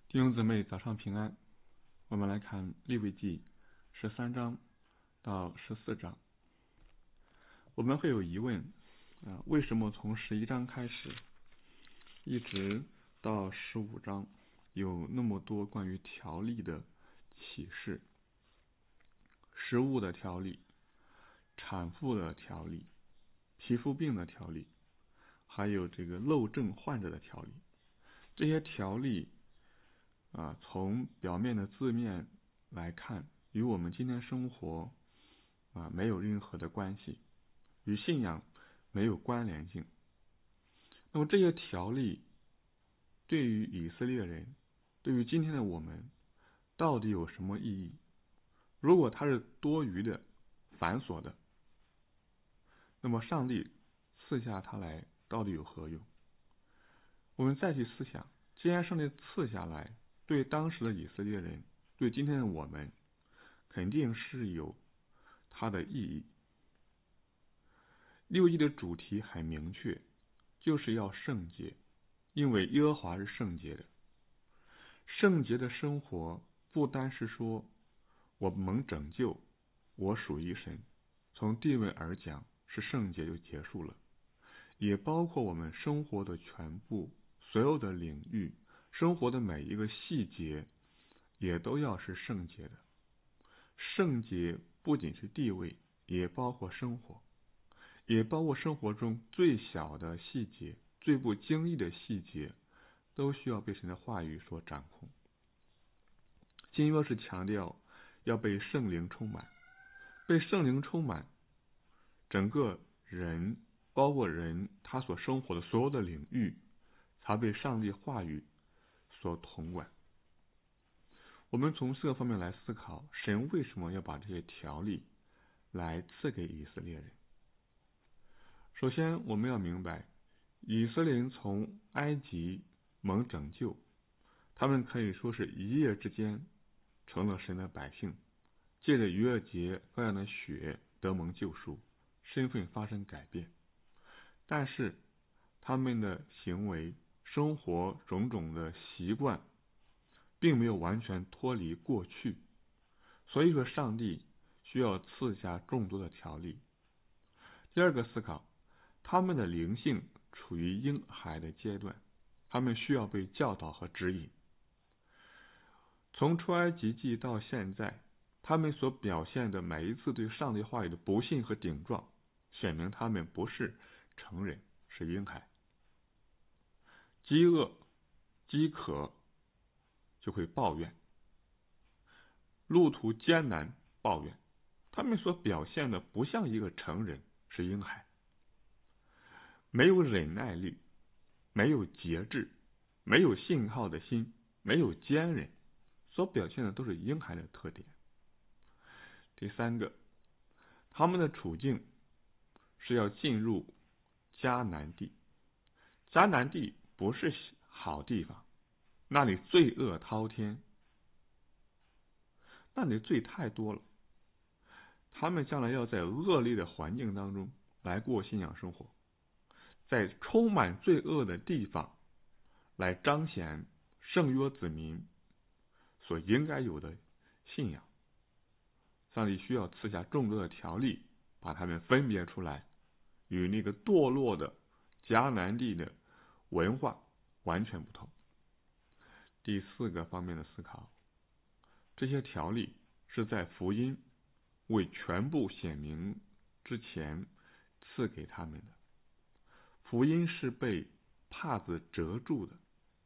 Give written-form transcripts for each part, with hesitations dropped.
弟兄姊妹，早上平安。我们来看利未记13章到14章。我们会有疑问为什么从11章开始一直到15章有那么多关于条例的启示？食物的条例、产妇的条例、皮肤病的条例，还有这个漏症患者的条例。这些条例从表面的字面来看，与我们今天生活没有任何的关系，与信仰没有关联性。那么这些条例对于以色列人，对于今天的我们，到底有什么意义？如果它是多余的、繁琐的，那么上帝赐下它来到底有何用？我们再去思想，既然上帝赐下来，对当时的以色列人，对今天的我们，肯定是有它的意义。利未记的主题很明确，就是要圣洁，因为耶和华是圣洁的。圣洁的生活不单是说我蒙拯救，我属于神，从地位而讲是圣洁就结束了，也包括我们生活的全部所有的领域，生活的每一个细节也都要是圣洁的。圣洁不仅是地位，也包括生活，也包括生活中最小的细节，最不经意的细节，都需要被神的话语所掌控。新约是强调要被圣灵充满，被圣灵充满，整个人，包括人他所生活的所有的领域，才被上帝话语所统管。我们从4个方面来思考，神为什么要把这些条例来赐给以色列人。首先我们要明白，以色列人从埃及蒙拯救，他们可以说是一夜之间成了神的百姓，借着逾越节羔羊的血得蒙救赎，身份发生改变。但是他们的行为、生活种种的习惯并没有完全脱离过去，所以说上帝需要赐下众多的条例。第二个思考，他们的灵性处于婴孩的阶段，他们需要被教导和指引。从出埃及记到现在，他们所表现的每一次对上帝话语的不信和顶撞，显明他们不是成人，是婴孩。饥饿、饥渴就会抱怨，路途艰难抱怨，他们所表现的不像一个成人，是婴孩。没有忍耐力，没有节制，没有信号的心，没有坚韧，所表现的都是婴孩的特点。第三个，他们的处境是要进入迦南地。迦南地不是好地方，那里罪恶滔天，那里罪太多了。他们将来要在恶劣的环境当中来过信仰生活，在充满罪恶的地方来彰显圣约子民所应该有的信仰。上帝需要赐下众多的条例，把他们分别出来，与那个堕落的迦南地的文化完全不同。第4个方面的思考，这些条例是在福音为全部显明之前赐给他们的。福音是被帕子遮住的，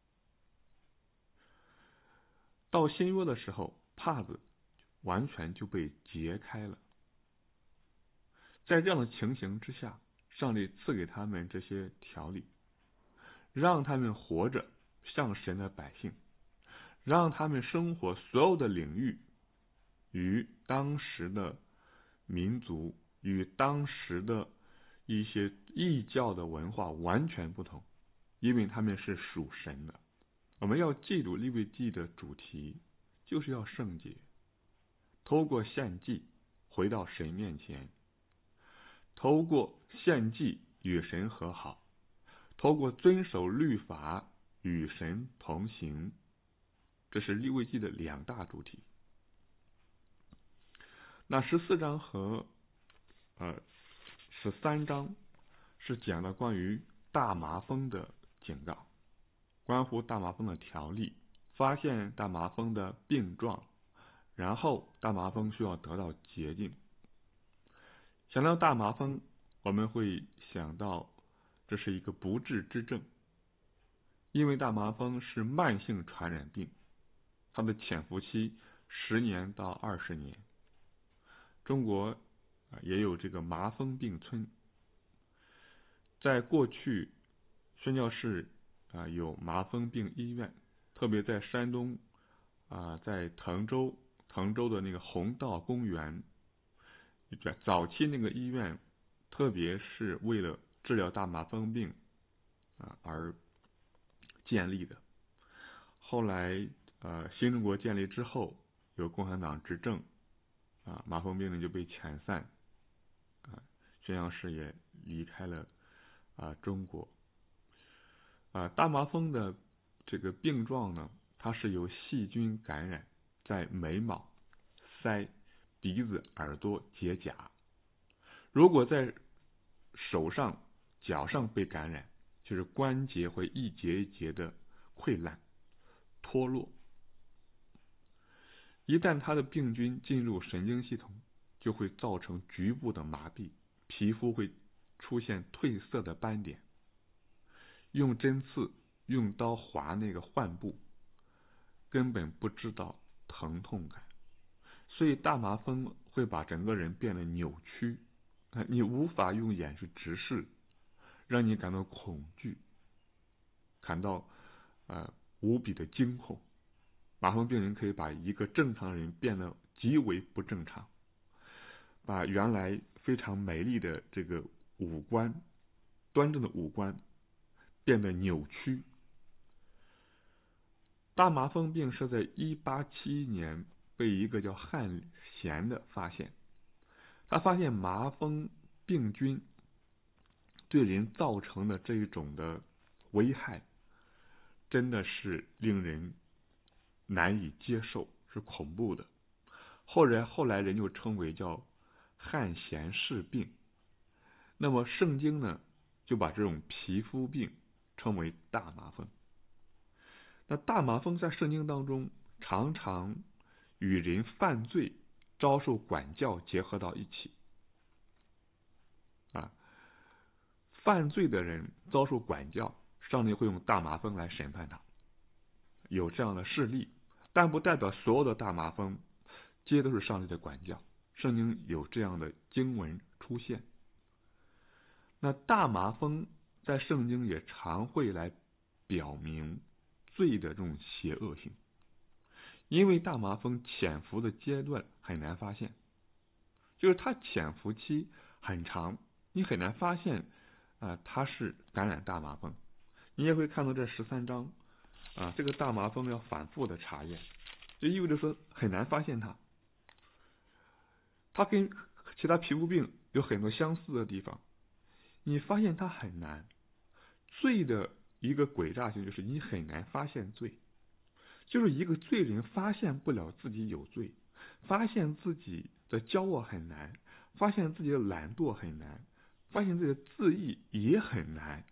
到新约的时候，帕子完全就被揭开了。在这样的情形之下，上帝赐给他们这些条例，让他们活着像神的百姓，让他们生活所有的领域与当时的民族，与当时的一些异教的文化完全不同，因为他们是属神的。我们要记住利未记的主题，就是要圣洁，透过献祭回到神面前，透过献祭与神和好，透过遵守律法与神同行。 这是利未记的2大主题。那14章和13章是讲了关于大麻风的警告，关乎大麻风的条例，发现大麻风的病状，然后大麻风需要得到洁净。想到大麻风，我们会想到这是一个不治之症，因为大麻风是慢性传染病，它的潜伏期10年到20年。中国也有这个麻风病村，在过去宣教士有麻风病医院，特别在山东在滕州的那个红道公园，早期那个医院特别是为了治疗大麻风病而建立的。后来新中国建立之后，有共产党执政，麻风病人就被遣散，宣教士也离开了中国。大麻风的这个病状呢，它是由细菌感染，在眉毛、腮、鼻子、耳朵结痂。如果在手上、脚上被感染，就是关节会一节一节的溃烂、脱落。一旦它的病菌进入神经系统，就会造成局部的麻痹，皮肤会出现褪色的斑点。用针刺、用刀划那个患部，根本不知道疼痛感，所以大麻风会把整个人变得扭曲，你无法用眼去直视，让你感到恐惧，感到无比的惊恐。麻风病人可以把一个正常人变得极为不正常，把原来非常美丽的这个五官、端正的五官变得扭曲。大麻风病是在1871年被一个叫汉贤的发现，他发现麻风病菌对人造成的这一种的危害，真的是令人难以接受，是恐怖的。后来人就称为叫汉贤氏病。那么圣经呢，就把这种皮肤病称为大麻风。那大麻风在圣经当中常常与人犯罪遭受管教结合到一起。犯罪的人遭受管教，上帝会用大麻风来审判他，有这样的事例，但不代表所有的大麻风皆都是上帝的管教。圣经有这样的经文出现。那大麻风在圣经也常会来表明罪的这种邪恶性，因为大麻风潜伏的阶段很难发现，就是它潜伏期很长，你很难发现它是感染大麻风。你也会看到这13章这个大麻风要反复的查验，就意味着说很难发现它。它跟其他皮肤病有很多相似的地方，你发现它很难。罪的一个诡诈性就是你很难发现罪，就是一个罪人发现不了自己有罪，发现自己的骄傲很难，发现自己的懒惰很难，发现自己的自义也很难。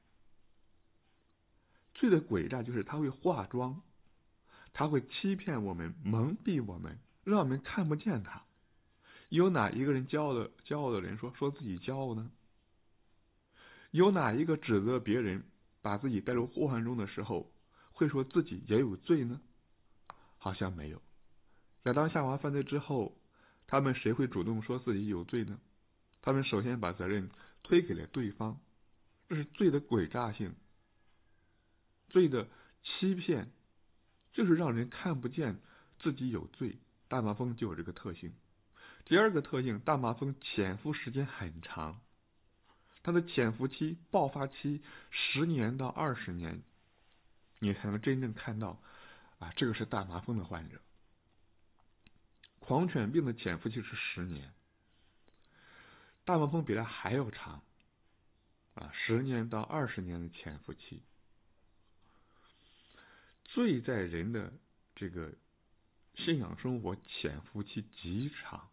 罪的诡诈就是他会化妆，他会欺骗我们，蒙蔽我们，让我们看不见他。有哪一个人骄傲的人说自己骄傲呢？有哪一个指责别人把自己带入祸患中的时候会说自己也有罪呢？好像没有。亚当夏娃犯罪之后，他们谁会主动说自己有罪呢？他们首先把责任推给了对方，这是罪的诡诈性，罪的欺骗，就是让人看不见自己有罪。大麻风就有这个特性。第二个特性，大麻风潜伏时间很长，它的潜伏期、爆发期10年到20年，你才能真正看到这个是大麻风的患者。狂犬病的潜伏期是10年，大麻风比它还要长10年到20年的潜伏期。罪在人的这个信仰生活潜伏期极长，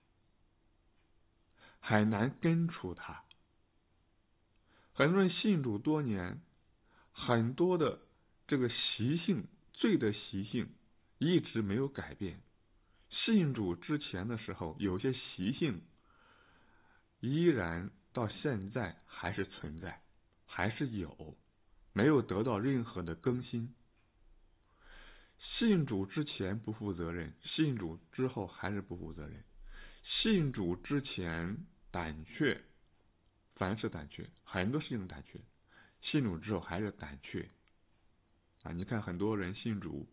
很难根除它。很多人信主多年，很多的这个习性，罪的习性一直没有改变。信主之前的时候，有些习性依然到现在还是存在，还是有，没有得到任何的更新。信主之前不负责任，信主之后还是不负责任。信主之前胆怯，凡事胆怯，很多事情胆怯，信主之后还是胆怯啊！你看很多人信主，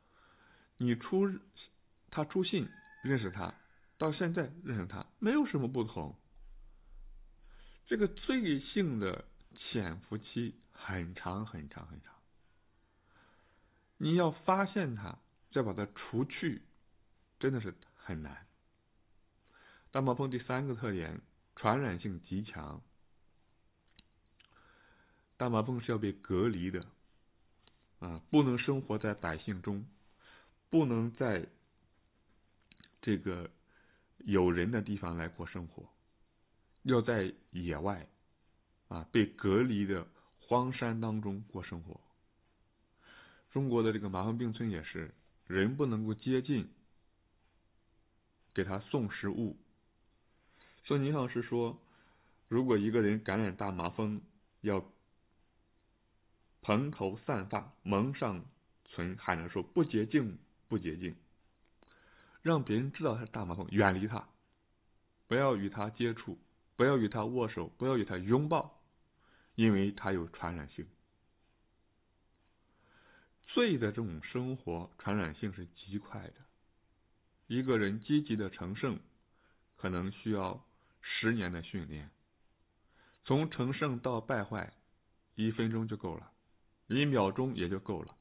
他出信认识他，到现在认识他没有什么不同。这个罪性的潜伏期很长很长很长，你要发现它，再把它除去，真的是很难。大麻风第三个特点，传染性极强。大麻风是要被隔离的不能生活在百姓中，不能在这个有人的地方来过生活，要在野外被隔离的荒山当中过生活。中国的这个麻风病村也是，人不能够接近，给他送食物。孙宁老师说，如果一个人感染大麻风，要蓬头散发，蒙上唇，喊着说不洁净，不洁净，让别人知道他是大麻风，远离他，不要与他接触，不要与他握手，不要与他拥抱，因为他有传染性。罪的这种生活传染性是极快的，一个人积极的成圣，可能需要10年的训练，从成圣到败坏1分钟就够了，1秒钟也就够了。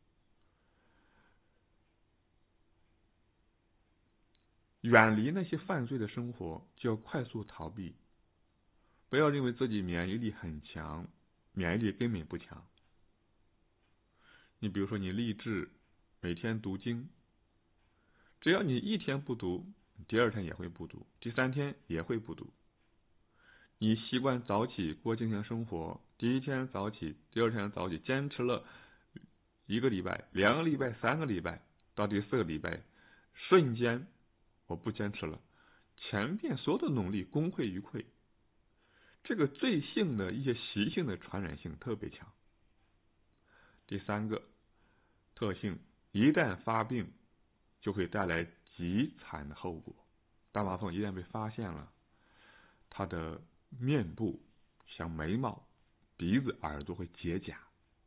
远离那些犯罪的生活，就要快速逃避，不要认为自己免疫力很强，免疫力根本不强。你比如说你立志每天读经，只要你1天不读，第2天也会不读，第3天也会不读。你习惯早起过静心生活，第1天早起，第2天早起，坚持了1个礼拜、2个礼拜、3个礼拜，到第4个礼拜，瞬间我不坚持了，前面所有的努力功亏一篑。这个罪性的一些习性的传染性特别强。第3个特性，一旦发病就会带来极惨的后果。大麻风一旦被发现了，它的面部像眉毛、鼻子、耳朵会结痂，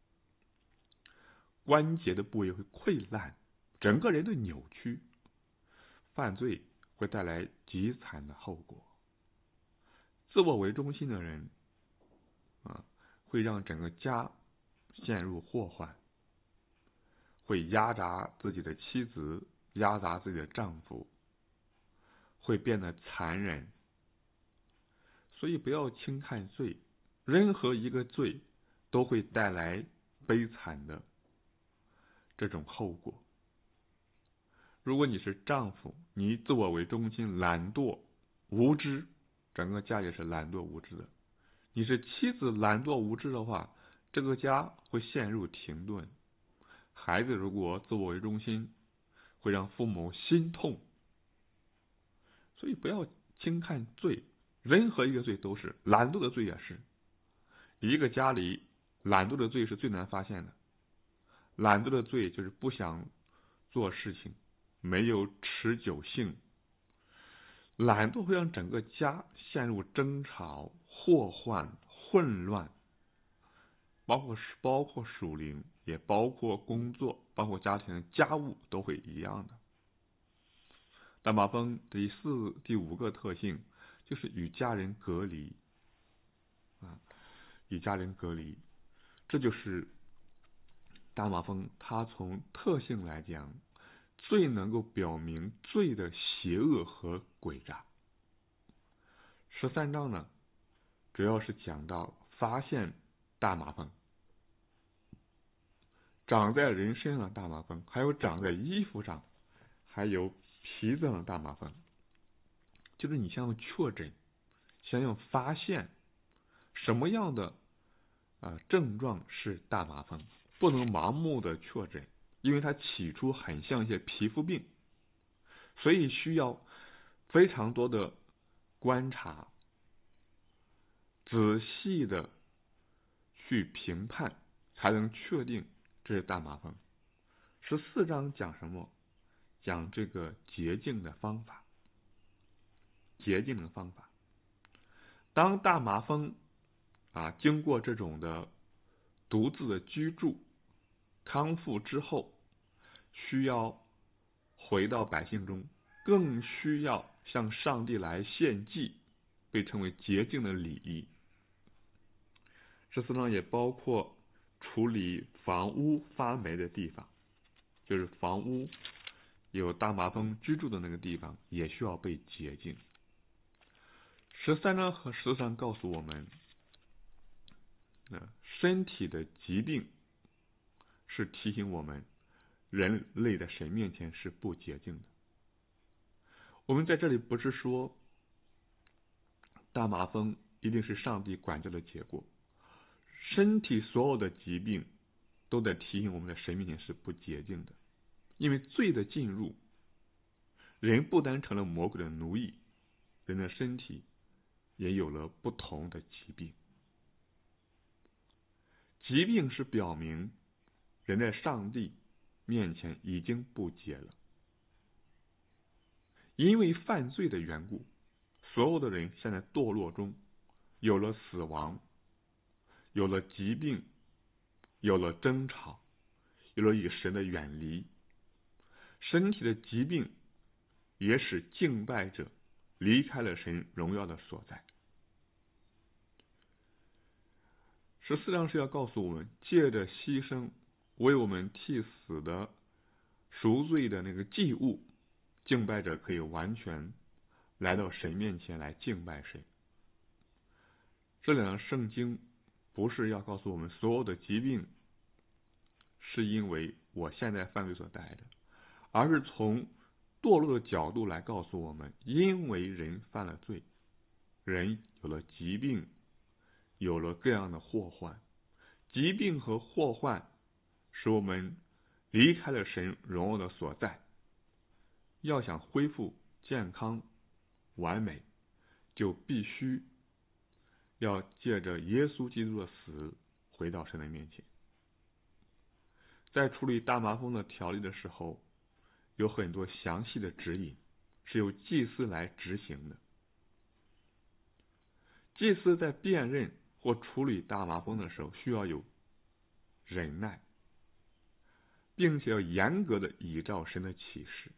关节的部位会溃烂，整个人都扭曲，犯罪会带来极惨的后果。自我为中心的人会让整个家陷入祸患，会压榨自己的妻子，压榨自己的丈夫，会变得残忍。所以不要轻看罪，任何一个罪都会带来悲惨的这种后果。如果你是丈夫，你自我为中心，懒惰无知，整个家也是懒惰无知的。你是妻子懒惰无知的话，这个家会陷入停顿。孩子如果自我为中心，会让父母心痛。所以不要轻看罪，任何一个罪都是，懒惰的罪也是。一个家里懒惰的罪是最难发现的，懒惰的罪就是不想做事情，没有持久性。懒惰会让整个家陷入争吵、祸患、混乱，包括属灵，也包括工作，包括家庭的家务都会一样的。大麻风第5个特性就是与家人隔离与家人隔离，这就是大麻风它从特性来讲最能够表明罪的邪恶和诡诈。13章呢，主要是讲到发现大麻风， 长在人身上的大麻风，还有长在衣服上，还有皮子上的大麻风。就是你想要确诊，想要发现什么样的症状是大麻风，不能盲目的确诊，因为它起初很像一些皮肤病，所以需要非常多的观察，仔细的去评判，才能确定这是大麻风。14章讲什么？讲这个洁净的方法。洁净的方法。当大麻风经过这种的独自的居住康复之后，需要回到百姓中，更需要向上帝来献祭，被称为洁净的礼仪。14章也包括处理房屋发霉的地方，就是房屋有大麻风居住的那个地方也需要被洁净。13章和14章告诉我们，身体的疾病是提醒我们人类在神面前是不洁净的。我们在这里不是说大麻风一定是上帝管教的结果，身体所有的疾病都在提醒我们在神面前是不洁净的。因为罪的进入，人不单成了魔鬼的奴役，人的身体也有了不同的疾病。疾病是表明人在上帝面前已经不洁了。因为犯罪的缘故，所有的人现在堕落中，有了死亡，有了疾病，有了争吵，有了与神的远离。身体的疾病也使敬拜者离开了神荣耀的所在。14章是要告诉我们，借着牺牲为我们替死的赎罪的那个祭物，敬拜者可以完全来到神面前来敬拜神。这两个圣经不是要告诉我们所有的疾病是因为我现在犯罪所带来的，而是从堕落的角度来告诉我们，因为人犯了罪，人有了疾病，有了各样的祸患。疾病和祸患使我们离开了神荣耀的所在。要想恢复健康完美，就必须要借着耶稣基督的死回到神的面前。在处理大麻风的条例的时候，有很多详细的指引，是由祭司来执行的。祭司在辨认或处理大麻风的时候，需要有忍耐，并且要严格的依照神的启示。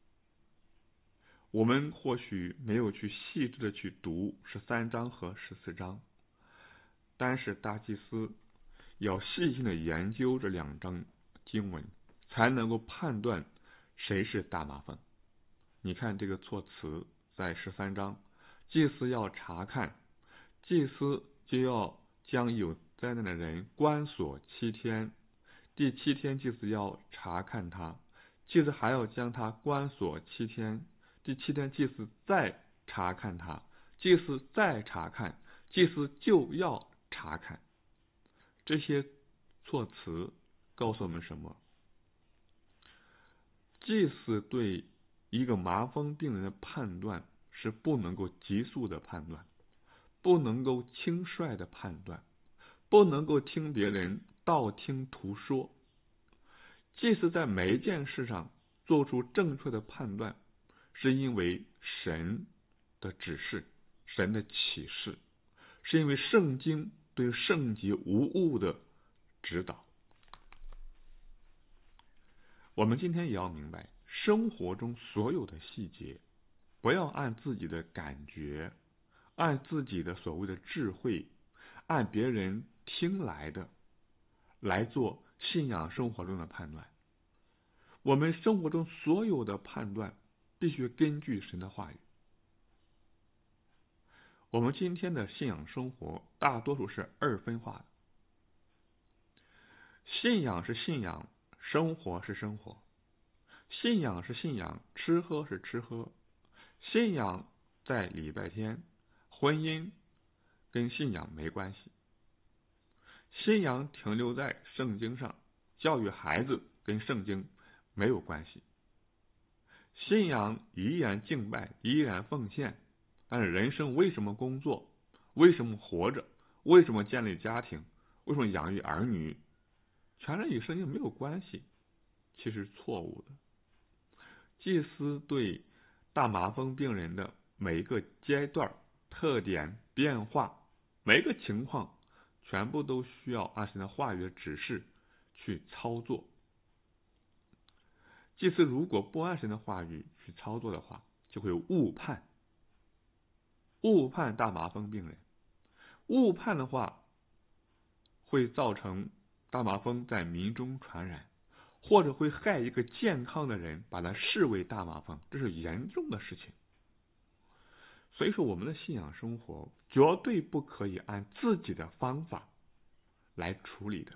我们或许没有去细致的去读13章和14章，但是大祭司要细心的研究这2章经文，才能够判断谁是大麻风。你看这个措辞在13章，祭司要查看，祭司就要将有灾难的人关锁7天，第7天祭司要查看他，祭司还要将他关锁7天，第7天祭司再查看他，祭司再查看，祭司就要查看。这些措辞告诉我们什么？祭司对一个麻风病人的判断是不能够急速的判断，不能够轻率的判断，不能够听别人道听途说。祭司在每一件事上做出正确的判断，是因为神的指示，神的启示，是因为圣经对圣洁无误的指导。我们今天也要明白，生活中所有的细节，不要按自己的感觉，按自己的所谓的智慧，按别人听来的来做信仰生活中的判断。我们生活中所有的判断必须根据神的话语。我们今天的信仰生活大多数是二分化的， 信仰是信仰，生活是生活。信仰是信仰，吃喝是吃喝。信仰在礼拜天，婚姻跟信仰没关系。信仰停留在圣经上，教育孩子跟圣经没有关系。信仰依然敬拜，依然奉献，但是人生为什么工作，为什么活着，为什么建立家庭，为什么养育儿女，全然与圣经没有关系，其实错误的。祭司对大麻风病人的每一个阶段、特点、变化，每一个情况，全部都需要按神的话语的指示去操作。祭司如果不按神的话语去操作的话，就会误判大麻风病人。误判的话，会造成大麻风在民中传染，或者会害一个健康的人，把他视为大麻风，这是严重的事情。所以说，我们的信仰生活绝对不可以按自己的方法来处理的。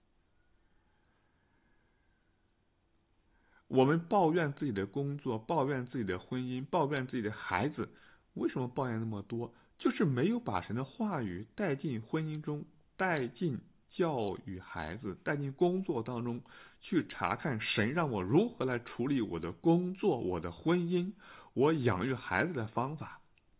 我们抱怨自己的工作，抱怨自己的婚姻，抱怨自己的孩子，为什么抱怨那么多？就是没有把神的话语带进婚姻中，带进教育孩子，带进工作当中，去查看神让我如何来处理我的工作、我的婚姻、我养育孩子的方法。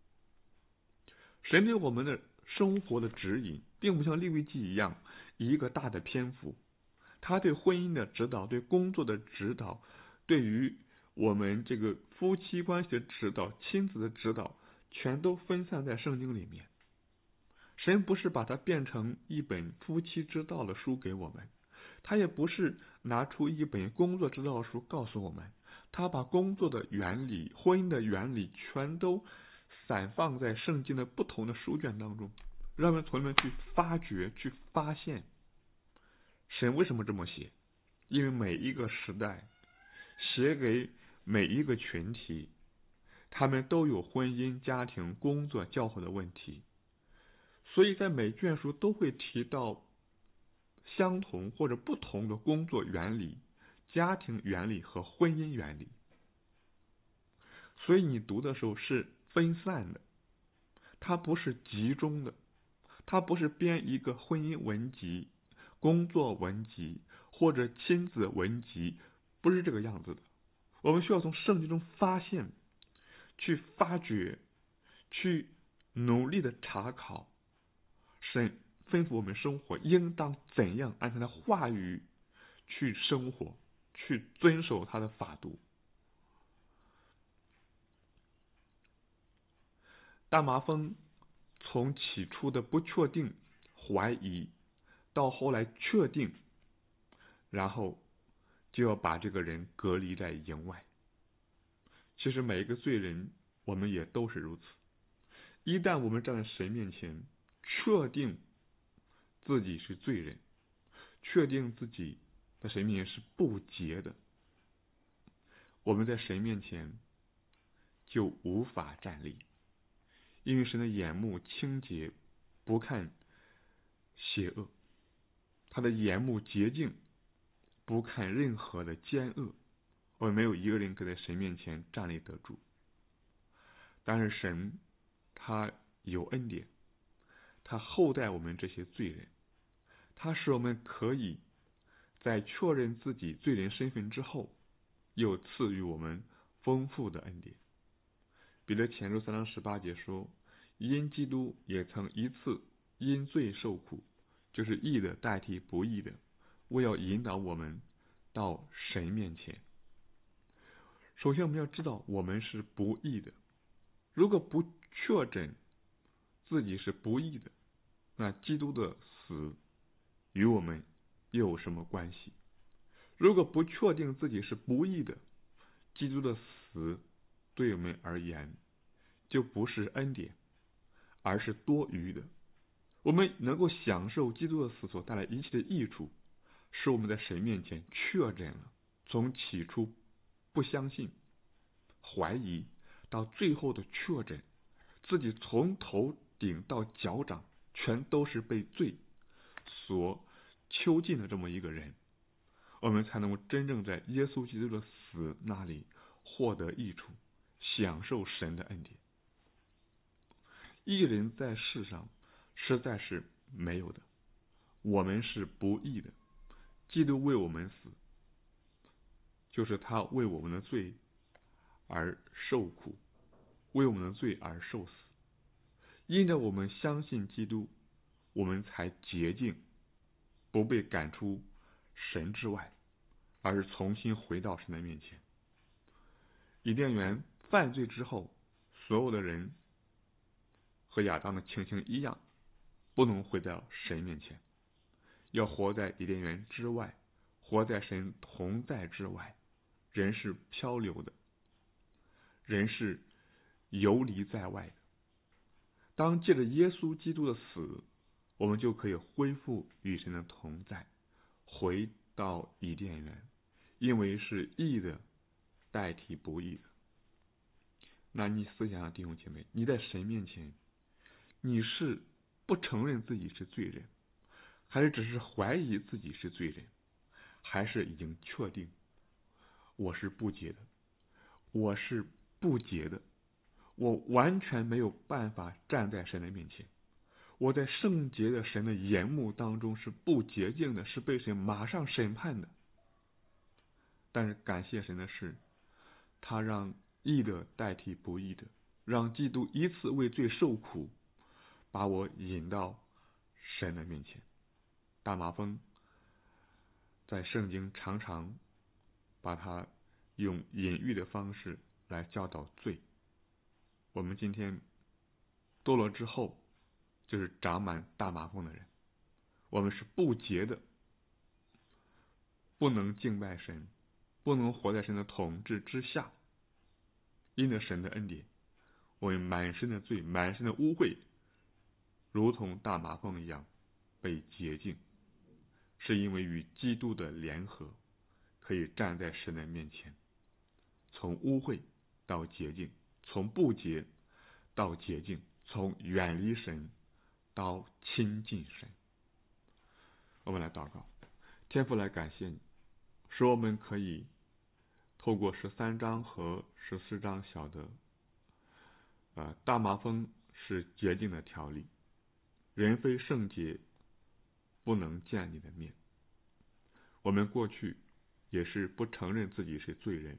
神对我们的生活的指引，并不像利未记一样一个大的篇幅，他对婚姻的指导，对工作的指导，对于我们这个夫妻关系的指导、亲子的指导，全都分散在圣经里面。神不是把它变成一本夫妻之道的书给我们，他也不是拿出一本工作之道的书告诉我们，他把工作的原理、婚姻的原理全都散放在圣经的不同的书卷当中，让我们从里面去发掘、去发现神为什么这么写。因为每一个时代写给每一个群体，他们都有婚姻、家庭、工作、教会的问题，所以在每卷书都会提到相同或者不同的工作原理、家庭原理和婚姻原理。所以你读的时候是分散的，它不是集中的，它不是编一个婚姻文集、工作文集或者亲子文集，不是这个样子的。我们需要从圣经中发现，去发掘，去努力的查考神吩咐我们生活应当怎样按他的话语去生活，去遵守他的法度。大麻风从起初的不确定、怀疑，到后来确定，然后就要把这个人隔离在营外。其实每一个罪人，我们也都是如此。一旦我们站在神面前，确定自己是罪人，确定自己在神面前是不洁的，我们在神面前就无法站立。因为神的眼目清洁，不看邪恶，他的眼目洁净，不看任何的奸恶。我们没有一个人可以在神面前站立得住。但是神他有恩典，他厚待我们这些罪人，他使我们可以在确认自己罪人身份之后，又赐予我们丰富的恩典。彼得前书3章18节说，因基督也曾一次因罪受苦，就是义的代替不义的，为要引导我们到神面前。首先我们要知道我们是不义的，如果不确诊自己是不义的，那基督的死与我们又有什么关系？如果不确定自己是不义的，基督的死对我们而言就不是恩典，而是多余的。我们能够享受基督的死所带来一切的益处，是我们在神面前确诊了，从起初不相信、怀疑，到最后的确诊，自己从头顶到脚掌全都是被罪所囚禁的这么一个人，我们才能够真正在耶稣基督的死那里获得益处，享受神的恩典。义人在世上实在是没有的，我们是不义的。基督为我们死，就是他为我们的罪而受苦，为我们的罪而受死。因着我们相信基督，我们才洁净，不被赶出神之外，而是重新回到神的面前。伊甸园犯罪之后，所有的人和亚当的情形一样，不能回到神面前，要活在伊甸园之外，活在神同在之外。人是漂流的，人是游离在外的。当借着耶稣基督的死，我们就可以恢复与神的同在，回到伊甸园，因为是义的代替不义的。那你思想想，弟兄姐妹，你在神面前，你是不承认自己是罪人，还是只是怀疑自己是罪人，还是已经确定我是不洁的，我是不洁的，我完全没有办法站在神的面前，我在圣洁的神的眼目当中是不洁净的，是被神马上审判的。但是感谢神的是，他让义的代替不义的，让基督一次为罪受苦，把我引到神的面前。大麻风在圣经常常把他用隐喻的方式来教导罪。我们今天堕落之后，就是长满大麻风的人，我们是不洁的，不能敬拜神，不能活在神的统治之下。因着神的恩典，我们满身的罪，满身的污秽，如同大麻风一样被洁净，是因为与基督的联合，可以站在神的面前，从污秽到洁净，从不洁到洁净，从远离神到亲近神。我们来祷告。天父，来感谢你，使我们可以透过13章和14章晓得大麻风是洁净的条例，人非圣洁不能见你的面。我们过去也是不承认自己是罪人，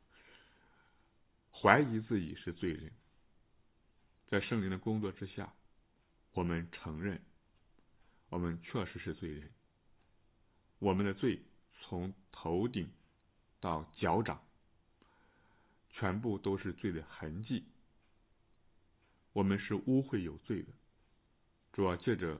怀疑自己是罪人。在圣灵的工作之下，我们承认我们确实是罪人，我们的罪从头顶到脚掌全部都是罪的痕迹，我们是污秽有罪的。主要借着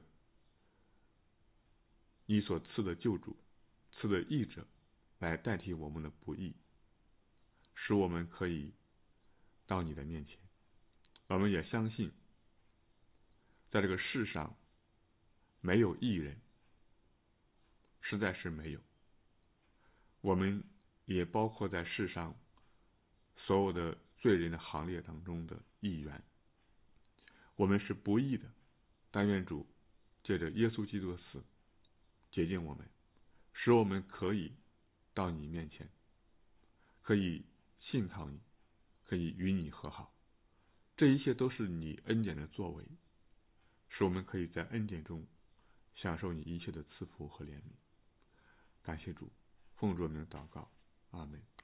你所赐的救主，赐的义者来代替我们的不义，使我们可以到你的面前。我们也相信在这个世上没有义人，实在是没有。我们也包括在世上所有的罪人的行列当中的一员，我们是不义的。但愿主借着耶稣基督的死洁净我们，使我们可以到你面前，可以信靠你，可以与你和好。这一切都是你恩典的作为，使我们可以在恩典中享受你一切的赐福和怜悯。感谢主，奉主名祷告，阿们。